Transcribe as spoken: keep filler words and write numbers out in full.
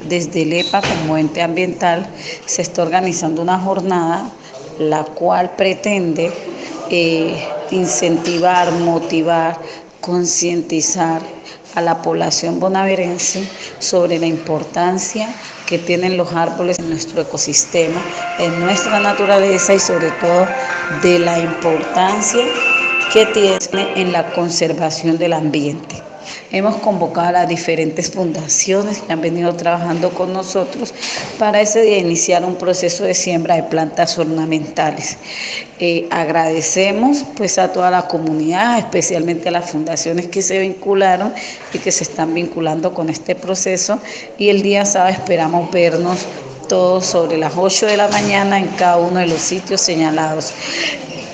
desde el E P A como ente ambiental se está organizando una jornada la cual pretende eh, incentivar, motivar, concientizar a la población bonaerense sobre la importancia que tienen los árboles en nuestro ecosistema, en nuestra naturaleza y sobre todo de la importancia que tiene en la conservación del ambiente. Hemos convocado a las diferentes fundaciones que han venido trabajando con nosotros para ese día iniciar un proceso de siembra de plantas ornamentales. Eh, agradecemos pues a toda la comunidad, especialmente a las fundaciones que se vincularon y que se están vinculando con este proceso, y el día sábado esperamos vernos todos sobre las ocho de la mañana en cada uno de los sitios señalados.